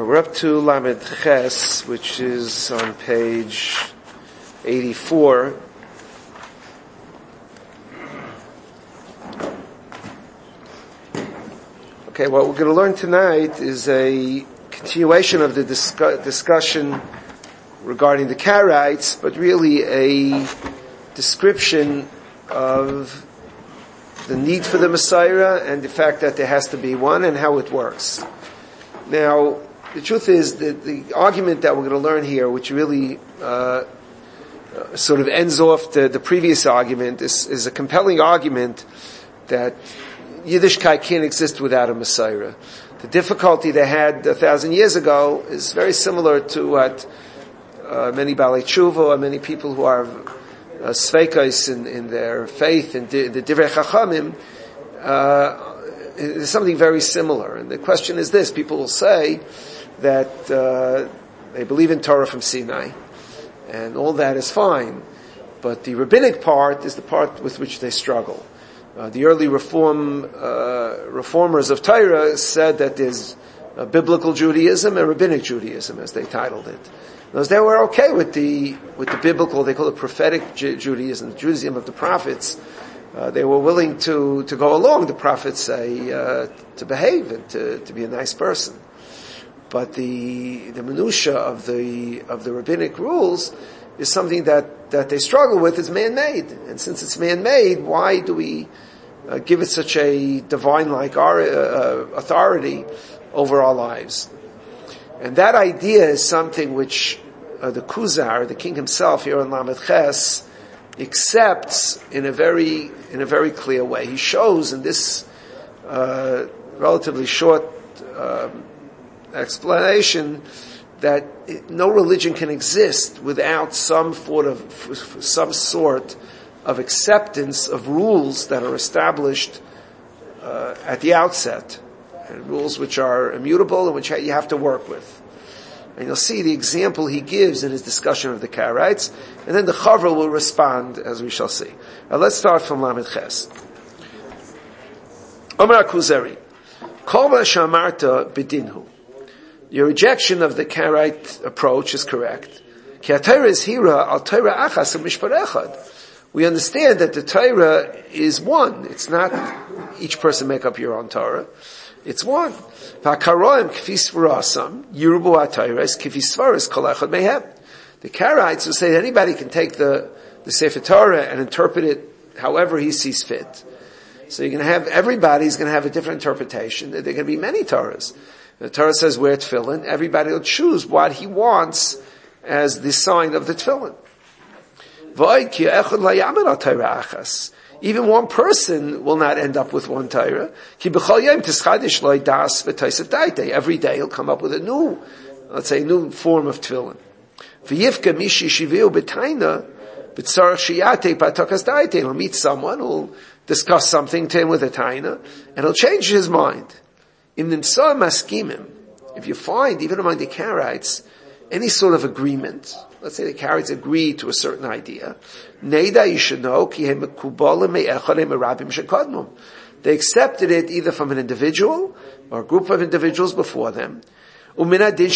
We're up to Lamed Ches, which is on page 84. Okay, what we're going to learn tonight is a continuation of the discussion regarding the Karaites, but really a description of the need for the Messiah and the fact that there has to be one and how it works. Now, the truth is that the argument that we're going to learn here, which really sort of ends off the previous argument, is a compelling argument that Yiddishkeit can't exist without a Messiah. The difficulty they had 1,000 years ago is very similar to what many Balei Tshuva and many people who are sveikos in their faith and the Divrei Chachamim, is something very similar. And the question is this: people will say that they believe in Torah from Sinai, and all that is fine, but the rabbinic part is the part with which they struggle. The early reformers of Torah said that there's biblical Judaism and rabbinic Judaism, as they titled it. Those they were okay with the biblical, they call it prophetic Judaism, the Judaism of the prophets. They were willing to go along, the prophets say, to behave and to be a nice person. But the minutia of the rabbinic rules is something that they struggle with. Is man-made. And since it's man-made, why do we give it such a divine-like authority over our lives? And that idea is something which the Kuzar, the king himself here in Lamed Ches, accepts in a very clear way. He shows in this relatively short explanation that no religion can exist without some sort of acceptance of rules that are established at the outset, and rules which are immutable and which you have to work with. And you'll see the example he gives in his discussion of the Karaites, and then the Chaver will respond, as we shall see. Now let's start from Lamed Ches. Omar Kuzari, Kol ma shamarta b'dinhu. Your rejection of the Karaite approach is correct. Ki ha-Torah is hira al Torah achas u'mishpar echad. We understand that the Torah is one. It's not each person make up your own Torah. It's one. V'hakaroim k'fi svarasam yirubu ha-Torahs k'fi svaras kol echad mehem. The Karaites will say that anybody can take the Sefer Torah and interpret it however he sees fit. So you're going to have, everybody's going to have a different interpretation. There are going to be many Torahs. The Torah says wear tefillin. Everybody will choose what he wants as the sign of the tefillin. Even one person will not end up with one Torah. Every day he'll come up with a new, let's say, new form of tefillin. He'll meet someone who'll discuss something to him with a taina, and he'll change his mind. If you find, even among the Karaites, any sort of agreement, let's say the Karaites agree to a certain idea, you should know, they accepted it either from an individual or a group of individuals before them. And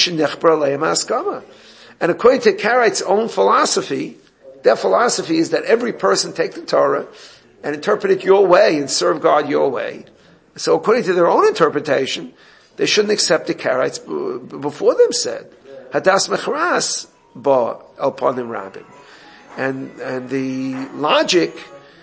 according to Karaites' own philosophy, their philosophy is that every person take the Torah and interpret it your way and serve God your way. So according to their own interpretation, they shouldn't accept the Karaites before them said. Hadas mecharas ba elponim rabim. And the logic,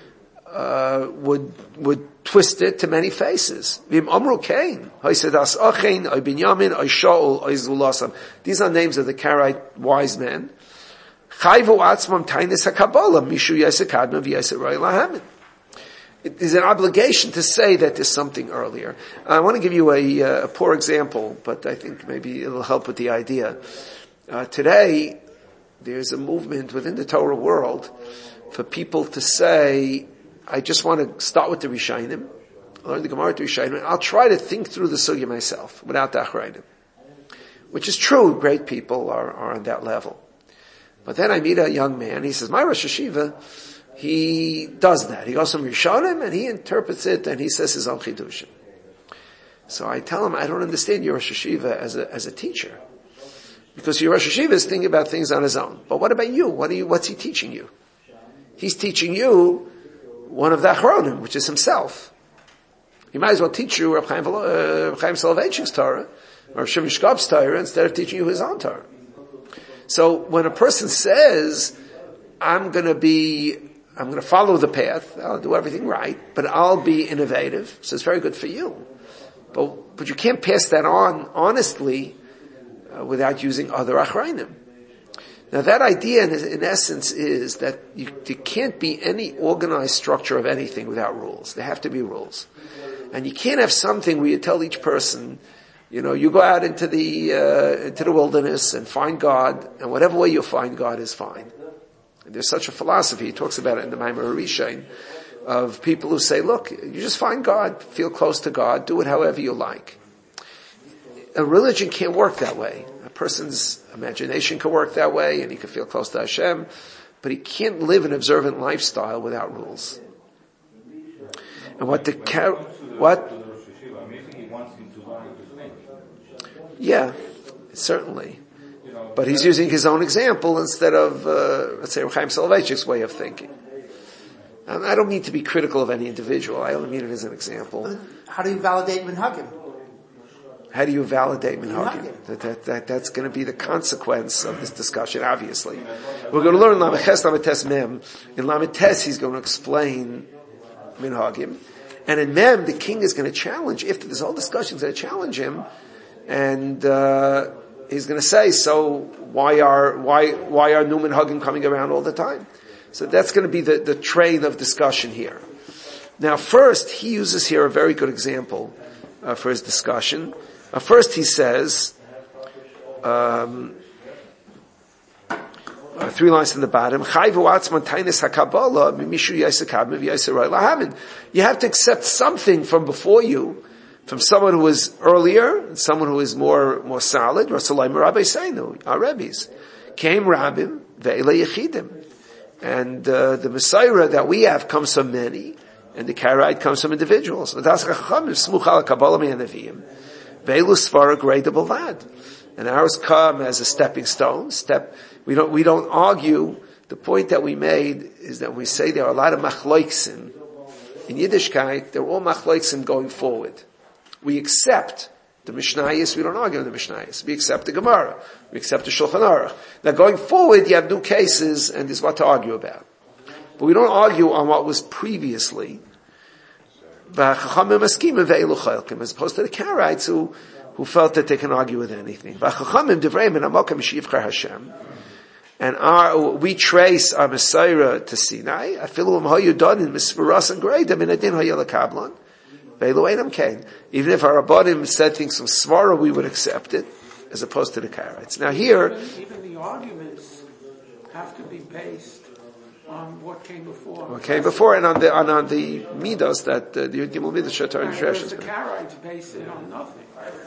would twist it to many faces. Vim amru kain, haisedas achein, ay binyamin, ay shaul, ay zulasam. These are names of the Karaite wise men. Chayvu atzmam tainis hakabbalah, mishu yesekadma v'yeseroy lahamin. It is an obligation to say that there's something earlier. I want to give you a poor example, but I think maybe it'll help with the idea. Today, there's a movement within the Torah world for people to say, I just want to start with the Rishonim, learn the Gemara to Rishonim, and I'll try to think through the sugya myself, without the Achrayim. Which is true, great people are on that level. But then I meet a young man, he says, my Rosh Hashiva, he does that. He goes from Rishonim and he interprets it and he says his own Chidushim. So I tell him, I don't understand your Rosh Hashiva as a teacher. Because your Rosh Hashiva is thinking about things on his own. But what about you? What's he teaching you? He's teaching you one of the Achronim, which is himself. He might as well teach you Reb Chaim Soloveitchik's Torah, or Shimon Shkop's Torah, instead of teaching you his own Torah. So when a person says, I'm going to follow the path, I'll do everything right, but I'll be innovative, so it's very good for you. But you can't pass that on honestly without using other Achrayim. Now that idea in essence is that there can't be any organized structure of anything without rules. There have to be rules. And you can't have something where you tell each person, you go out into the wilderness and find God, and whatever way you find God is fine. And there's such a philosophy, he talks about it in the Maimar Rishon, of people who say, look, you just find God, feel close to God, do it however you like. A religion can't work that way. A person's imagination can work that way, and he can feel close to Hashem, but he can't live an observant lifestyle without rules. And what? Yeah, certainly. But he's using his own example instead of, let's say, Chaim Soloveitchik's way of thinking. And I don't mean to be critical of any individual. I only mean it as an example. How do you validate minhagim? How do you validate minhagim? That's going to be the consequence of this discussion, obviously. We're going to learn Lamed Ches, Lamed Tes Mem. In Lamed Tes, he's going to explain minhagim. And in Mem, the king is going to challenge, if this whole discussion is going to challenge him, and he's going to say, so why are new minhagim coming around all the time? So that's going to be the train of discussion here. Now first, he uses here a very good example for his discussion. First he says, 3 lines in the bottom, you have to accept something from before you, from someone who was earlier, and someone who is more solid. Our Rebbe's came Rabbim ve'ele yechidim, and the Messiah that we have comes from many, and the Karaite comes from individuals. And ours come as a stepping stone. We don't argue. The point that we made is that we say there are a lot of machloiksim. In Yiddishkeit, they're all machloiksim going forward. We accept the Mishnayos, we don't argue the Mishnayos. We accept the Gemara. We accept the Shulchan Aruch. Now going forward, you have new cases, and there's what to argue about. But we don't argue on what was previously. As opposed to the Karaites who felt that they can argue with anything. And we trace our Messiah to Sinai. Even if our Rabbanim said things from Svara, we would accept it, as opposed to the Karaites. Now here, even the arguments have to be based on what came before. What came before, and on the midos that the Gimel midos Shatar and Whereas the Karaites base it on nothing.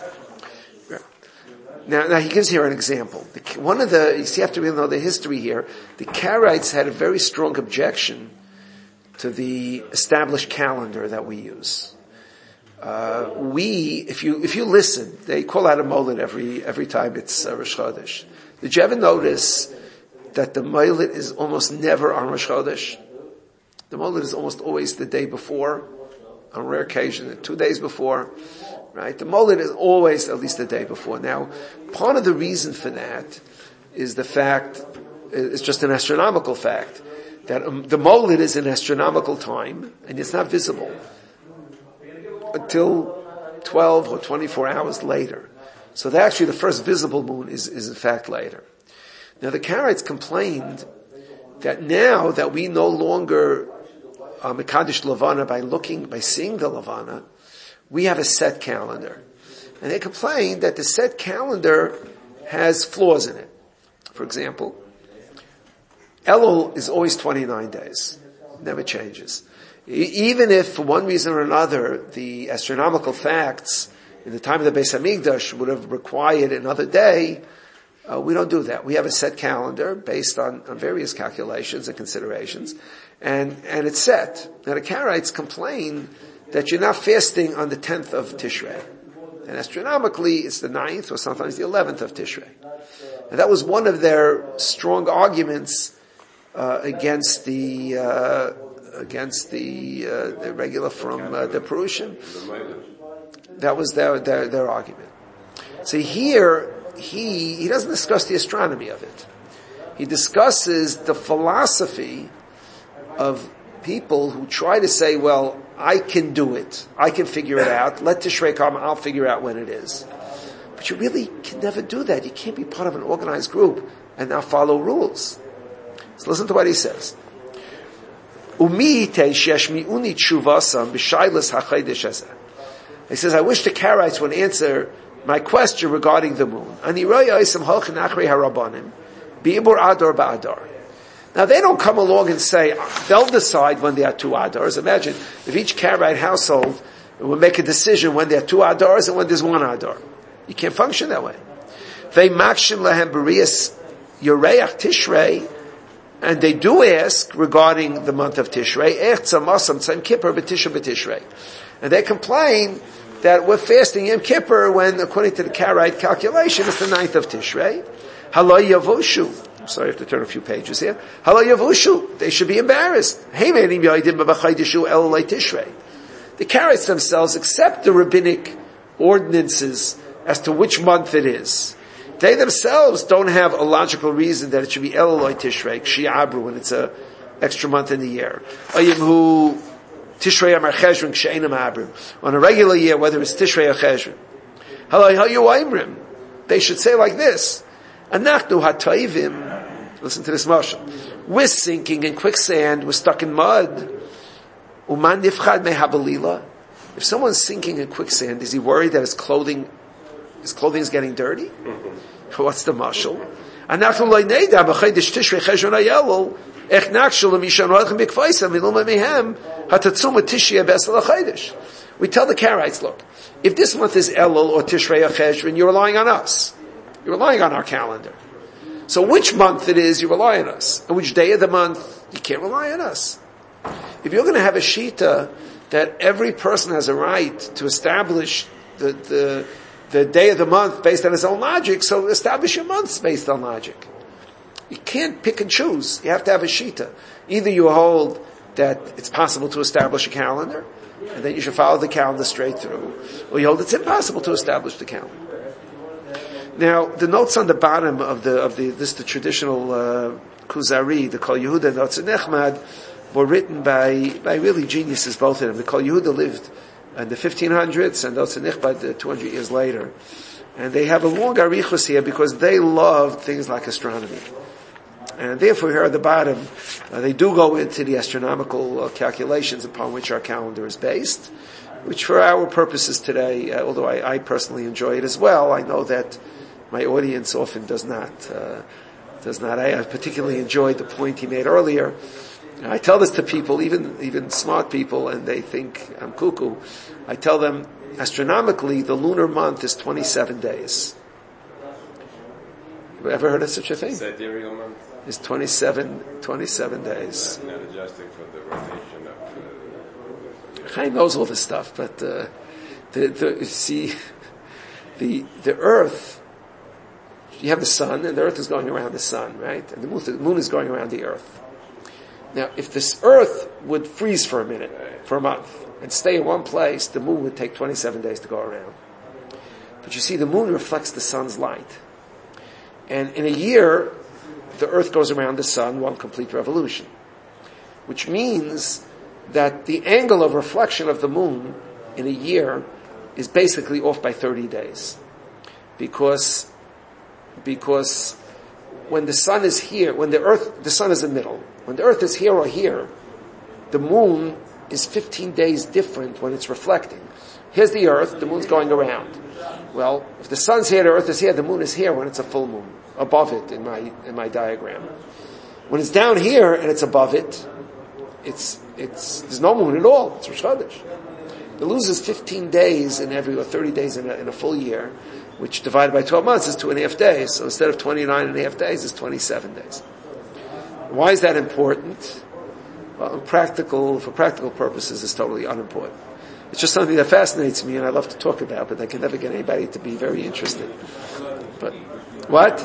Now he gives here an example. You have to really know the history here. The Karaites had a very strong objection to the established calendar that we use. If you listen, they call out a Molid every time it's Rosh Chodesh. Did you ever notice that the Molid is almost never on Rosh Chodesh? The Molid is almost always the day before, on rare occasion, 2 days before. Right? The Molid is always at least the day before. Now, part of the reason for that is the fact, it's just an astronomical fact, that the Molid is an astronomical time, and it's not visible until 12 or 24 hours later. So actually the first visible moon is in fact later. Now the Karaites complained that now that we no longer Mekadesh Levana by seeing the Levana, we have a set calendar. And they complained that the set calendar has flaws in it. For example, Elul is always 29 days. Never changes. Even if for one reason or another the astronomical facts in the time of the Beis Hamikdash would have required another day, we don't do that. We have a set calendar based on various calculations and considerations, and it's set. Now the Karaites complain that you're not fasting on the 10th of Tishrei. And astronomically, it's the 9th or sometimes the 11th of Tishrei. And that was one of their strong arguments against the regular from the Perushim. That was their argument. So here, he doesn't discuss the astronomy of it. He discusses the philosophy of people who try to say, well, I can do it. I can figure it out. Let Tishrei come, I'll figure out when it is. But you really can never do that. You can't be part of an organized group and now follow rules. So listen to what he says. He says, I wish the Karaites would answer my question regarding the moon. Now they don't come along and say, they'll decide when there are 2 Adars. Imagine if each Karaite household will make a decision when there are 2 Adars and when there's 1 Adar. You can't function that way. They makshim lahem b'riyas yoreach Tishrei, and they do ask regarding the month of Tishrei, and they complain that we're fasting Yom Kippur when, according to the Karaite calculation, it's the 9th of Tishrei. Halo Yavushu. I'm sorry, I have to turn a few pages here. Halo Yavushu. They should be embarrassed. The Karaites themselves accept the rabbinic ordinances as to which month it is. They themselves don't have a logical reason that it should be Elulai Tishrei, Kshi'abru, when it's a extra month in the year. Ayimhu Tishrei Amar Cheshvan, Kshe'enam Abru. On a regular year, whether it's Tishrei or Cheshvan. Halai Hayu Aimrim. They should say like this. Anachnu ha'toivim. Listen to this mashal. We're sinking in quicksand. We're stuck in mud. Uman nifchad mehabalila. If someone's sinking in quicksand, is he worried that his clothing is getting dirty? What's the mashal? Anachnu lo neida b'chaydish Tishrei Cheshvan Ayelul. Ech nakshul mishan roichem b'kvaisam v'iluma mehem hatatzuma Tishya b'esel ha'chaydish. We tell the Karaites, look, if this month is Elul or Tishrei or Cheshvan, you're relying on us. You're relying on our calendar. So which month it is, you rely on us. And which day of the month, you can't rely on us. If you're going to have a shita that every person has a right to establish the day of the month based on his own logic, so establish your months based on logic. You can't pick and choose. You have to have a shita. Either you hold that it's possible to establish a calendar, and then you should follow the calendar straight through, or you hold it's impossible to establish the calendar. Now, the notes on the bottom of the traditional Kuzari, the Kol Yehuda notes in Nechmad, were written by really geniuses, both of them. The Kol Yehuda lived in the 1500s, and Notes in Nechmad 200 years later. And they have a long arichos here because they loved things like astronomy. And therefore, here at the bottom, they do go into the astronomical calculations upon which our calendar is based, which for our purposes today, although I personally enjoy it as well, I know that my audience often does not. I particularly enjoyed the point he made earlier. I tell this to people, even smart people, and they think I'm cuckoo. I tell them, astronomically, the lunar month is 27 days. You ever heard of such a thing? Sidereal month? It's 27 days. Not adjusting for the rotation of... Chaim knows all this stuff, but the Earth, you have the sun, and the Earth is going around the sun, right? And the moon is going around the Earth. Now, if this Earth would freeze for a minute, for a month, and stay in one place, the moon would take 27 days to go around. But you see, the moon reflects the sun's light. And in a year, the Earth goes around the sun, one complete revolution. Which means that the angle of reflection of the moon in a year is basically off by 30 days. Because when the sun is here, the sun is in the middle. When the Earth is here or here, the moon is 15 days different when it's reflecting. Here's the Earth, the moon's going around. Well, if the sun's here, the Earth is here, the moon is here when it's a full moon, above it in my diagram. When it's down here and it's above it, there's no moon at all. It's Rosh Chodesh. It loses 15 days or 30 days in a full year, which divided by 12 months is 2.5 days. So instead of 29.5 days, it's 27 days. Why is that important? Well, for practical purposes, it's totally unimportant. It's just something that fascinates me and I love to talk about, but I can never get anybody to be very interested. But, what?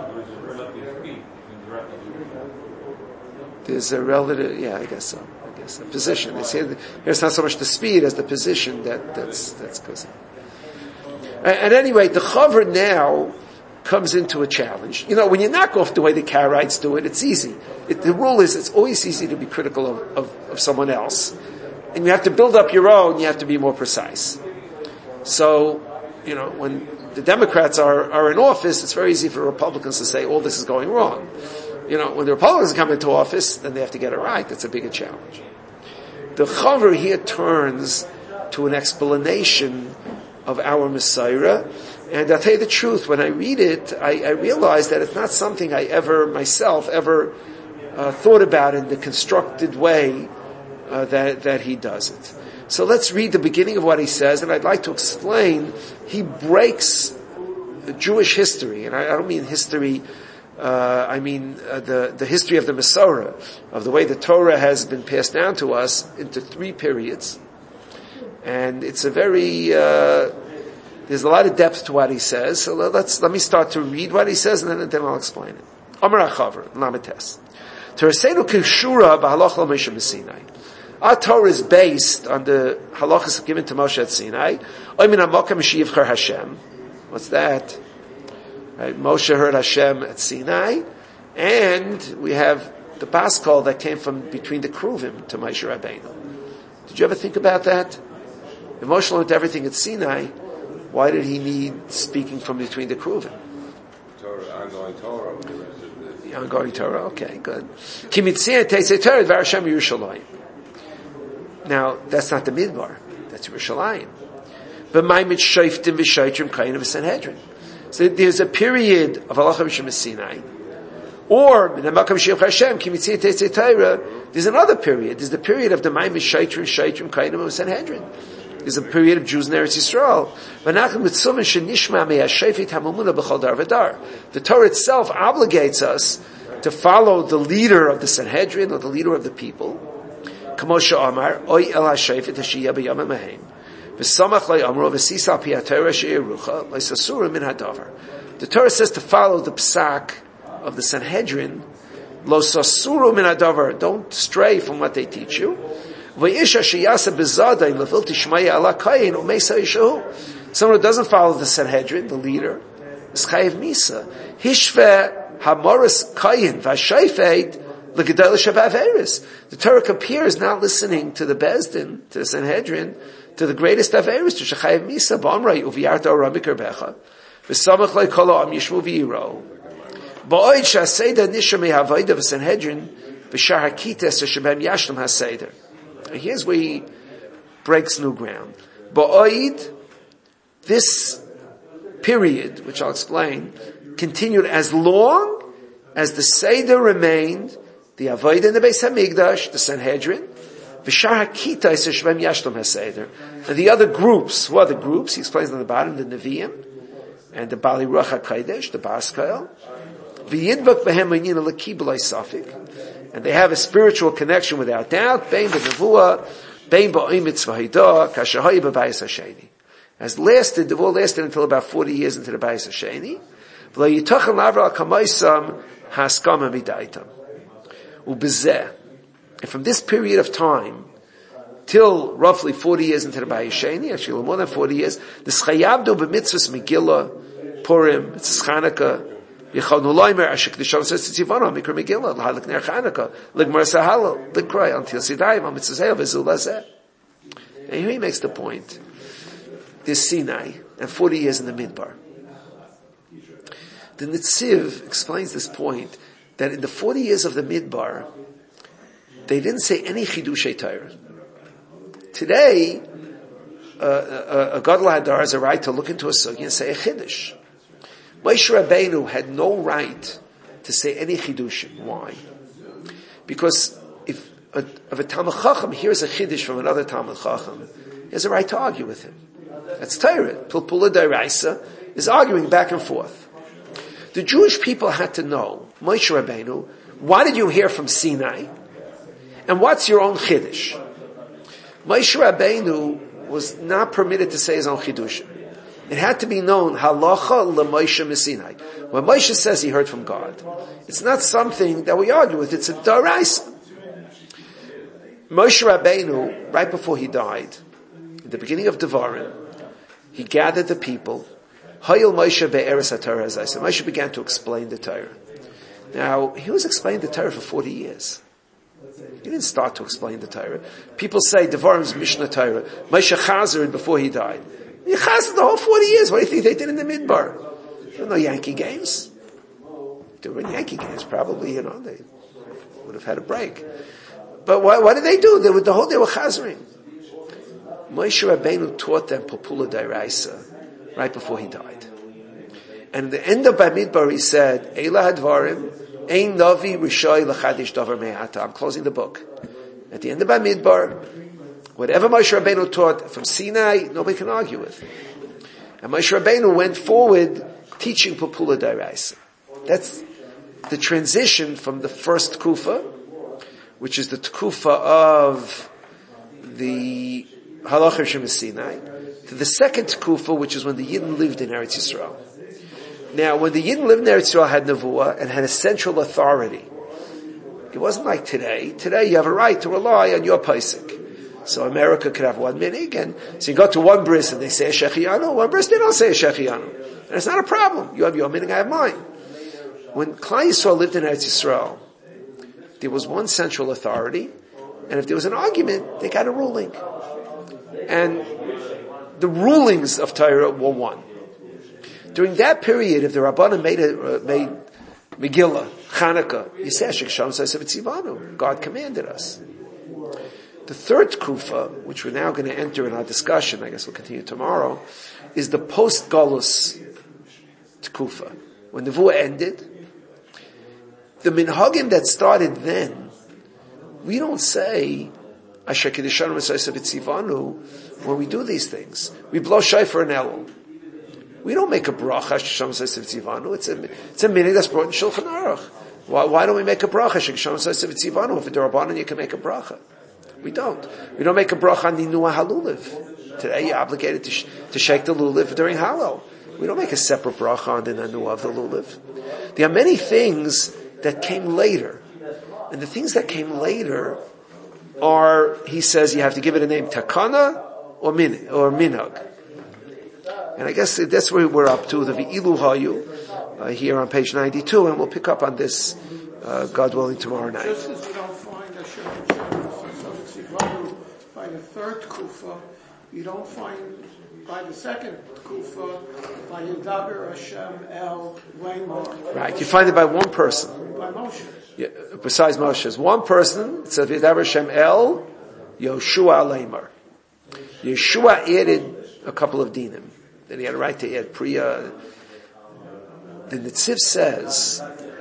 There's a relative, yeah, I guess so. A position. It's not so much the speed as the position that's causing. And anyway, the Chaver now comes into a challenge. When you knock off the way the Karaites do it, it's easy. The rule is it's always easy to be critical of someone else. And you have to build up your own, you have to be more precise. So, when the Democrats are in office, it's very easy for Republicans to say, all this is going wrong. When the Republicans come into office, then they have to get it right. That's a bigger challenge. The Chaver here turns to an explanation of our Messiah, and I'll tell you the truth, when I read it, I realize that it's not something I myself thought about in the constructed way that he does it. So let's read the beginning of what he says, and I'd like to explain, he breaks Jewish history, and I don't mean history, I mean the history of the Masorah, of the way the Torah has been passed down to us, into 3 periods. And it's a very, there's a lot of depth to what he says. So let me start to read what he says, and then I'll explain it. Amar HaChaver, Lametes. Torasenu Kishura b'Halach l'Moshe B'Sinai. Our Torah is based on the halachas given to Moshe at Sinai. Oimin HaMokam Sheyivcher Hashem. What's that? Right, Moshe heard Hashem at Sinai, and we have the Paschal that came from between the Kruvim to Moshe Rabbeinu. Did you ever think about that? If Moshe learned everything at Sinai, why did he need speaking from between the Kruvim? Ongoing Torah. The ongoing Torah, okay, good. Ki mitzvah teisei Torah dvar Hashem Yerushalayim. Now, that's not the Midbar, that's Yerushalayim. But my mitzvayim v'shaytrim kayin v'Sanhedrin. So there's a period of halacha b'shem Sinai, or there's another period. There's the period of the Maimon Shaitrim Kainim of Sanhedrin. There's a period of Jews in Eretz Yisrael. The Torah itself obligates us to follow the leader of the Sanhedrin, or the leader of the people. The Torah says to follow the psak of the Sanhedrin. Lo sasuru min hadavar. Don't stray from what they teach you. Someone who doesn't follow the Sanhedrin, the leader, is chayiv misa. Hishve hamoris kayin v'shayfeit l'gedol shabaveris. The Torah compares not listening to the Bezdin, to the Sanhedrin, to the greatest averis, to shechayiv misa. B'amrei uviyarta ora mikarbecha v'samach loy kol ha'am yishmu v'yiro. Ba'oid sha'aseder nisha me'havoida v'Sanhedrin v'shar hakites shebem yashlam ha'seder. Here's where he breaks new ground. Ba'oid, this period, which I'll explain, continued as long as the Seder remained, the Avodah in the Beis HaMikdash, the Sanhedrin, v'shar hakitais shebem yashlam ha'seder. And the other groups, who are the groups? He explains on the bottom, the Nevi'im, and the Bali Ruach HaKodesh, the Baskael, v'yidbak b'hem inyan l'ki b'loi safik. And they have a spiritual connection without doubt. Bein b'nevuah, bein ba'oimitz v'haidah, kashahay b'bayis hasheni. As lasted, the war lasted until about 40 years into the bayis hasheni. V'lo yitachan lavra al-kamaisam haskama midaitam. Ubezeh. And from this period of time, till roughly 40 years into the bayis hasheni, actually more than 40 years, the schayabdu b'mitzvahs Megillah, Purim, it's Chanukah, until Sidayim. And here he makes the point. There's Sinai, and 40 years in the Midbar. The Netziv explains this point, that in the 40 years of the Midbar, they didn't say any Chidushei Torah. Today, a Gadol Hadar has a right to look into a sugi and say a Chiddush. Moshe Rabbeinu had no right to say any chidushim. Why? Because if a Talmud Chacham hears a chiddush from another Talmud Chacham, he has a right to argue with him. That's Torah. Pilpula D'Oraisa is arguing back and forth. The Jewish people had to know, Moshe Rabbeinu, why did you hear from Sinai? And what's your own chiddush? Moshe Rabbeinu was not permitted to say his own chidushim. It had to be known, halacha l'Moshe Messinai. When Moshe says he heard from God, it's not something that we argue with, it's a daraisa. Moshe Rabbeinu, right before he died, in the beginning of Devarim, he gathered the people. Hayil Moshe be'eres HaTorah, as I said. Moshe began to explain the Torah. Now, he was explaining the Torah for 40 years. He didn't start to explain the Torah. People say Devarim is Mishnah Torah. Moshe chazered before he died. He chazered the whole 40 years. What do you think they did in the Midbar? There were no Yankee games. There were Yankee games, probably, they would have had a break. But what did they do? They were chazering. Moshe Rabbeinu taught them Popula Dairaisa right before he died. And at the end of Bamidbar he said, Eila Hadvarim, Ein Navi Rishai L'Chadish Davar Me'ata. I'm closing the book. At the end of Bamidbar, whatever Moshe Rabbeinu taught from Sinai, nobody can argue with. And Moshe Rabbeinu went forward teaching Popula Dairaisa. That's the transition from the first Kufa, which is the Tkufa of the Halachim Shem Sinai, to the second Tkufa, which is when the Yidden lived in Eretz Yisrael. Now, when the Yidden lived in Eretz Yisrael, had Nevuah and had a central authority. It wasn't like today. Today you have a right to rely on your Paisik. So America could have one minig, and so you go to one bris and they say a Shechianu, one bris they don't say a Shechianu. And it's not a problem. You have your minig, I have mine. When Klal Yisrael lived in Eretz Yisrael, there was one central authority, and if there was an argument, they got a ruling. And the rulings of Torah were one. During that period, if the Rabbanan made Megillah, Chanukah, Yiseshik Shalom Saisav Tzivanu, God commanded us. The third Kufa, which we're now going to enter in our discussion, I guess we'll continue tomorrow, is the post-Galus Kufa. When the Nevuah ended, the minhagim that started then, we don't say Asher Kedishanu V'Saisav Tzivanu when we do these things. We blow shofar and elul. We don't make a bracha Asher Kedishanu V'Saisav Tzivanu. It's a minhag that's brought in Shulchan Aruch. Why don't we make a bracha Asher Kedishanu V'Saisav Tzivanu? If it's a Rabbanan, you can make a bracha. We don't. We don't make a bracha on Ninua Haluliv. Today you're obligated to shake the lulav during Hallel. We don't make a separate bracha on the Ninua of the lulav. There are many things that came later. And the things that came later are, he says, you have to give it a name, takana or minhag. And I guess that's where we're up to, the V'ilu Hayu, here on page 92, and we'll pick up on this, God willing, tomorrow night. Just as you don't find Hashem by the third Kufa, you don't find by the second Kufa, by Yedaber Hashem El Weimar. Right, you find it by one person. By Moshe. Yeah, besides Moshe's. One person, it says Yedaber Hashem El Yoshua Leimar. Yeshua added a couple of dinim. Then he had a right to add Priya. The Netziv says,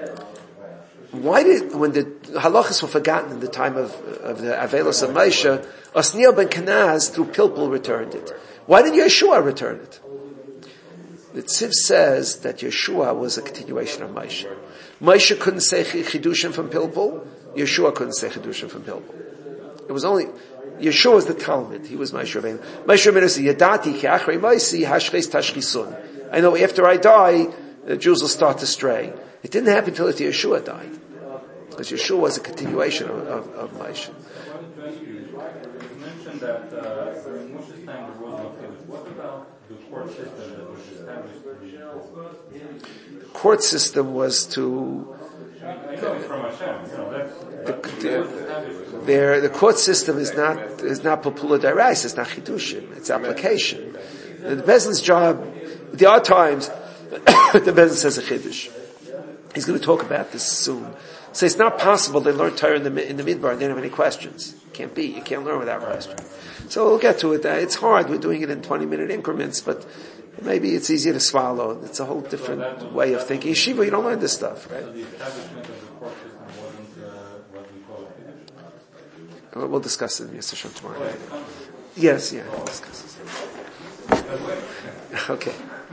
when the halachas were forgotten in the time of the Avelos of Moshe, Osniel ben Kenaz through Pilpul returned it. Why did Yeshua return it? The Tziv says that Yeshua was a continuation of Moshe. Moshe couldn't say Chidushim from Pilpul. Yeshua couldn't say Chidushim from Pilpul. It was only, Yeshua was the Talmud. He was Moshe Rabbeinu. Moshe Rabbeinu said, Yadati ki achrei Mosi hashches tashchisun. I know after I die, the Jews will start to stray. It didn't happen until after Yeshua died. Because Yeshua was a continuation of Moshe. You mentioned that during Moshe's time there was no Kiddush. What about the court system that was established? The court system was to... I know it's from Hashem. The court system is not Popula Dairais, it's not Chidushim, it's application. The Bezdin's job, there are times the Bezdin says a Chiddush. He's going to talk about this soon. So it's not possible they learn Torah in the Midbar and they don't have any questions. Can't be. You can't learn without questions. So we'll get to it. It's hard. We're doing it in 20-minute increments, but maybe it's easier to swallow. It's a whole different way of thinking. Yeshiva, you don't learn this stuff, right? So the establishment of the court system wasn't what we call Kiddush? We'll discuss it in Yisrael tomorrow night. Yes, we'll discuss it. Okay.